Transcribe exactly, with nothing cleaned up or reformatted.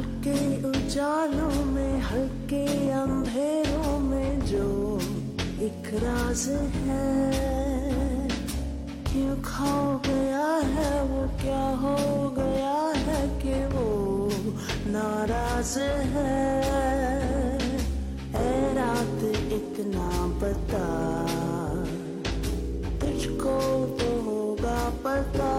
हल्के उजालों में हल्के अंधेरों में जो एक राज है, क्यों खो गया है वो, क्या हो गया है कि वो नाराज है। ऐ रात इतना बता, तुझको तो होगा पता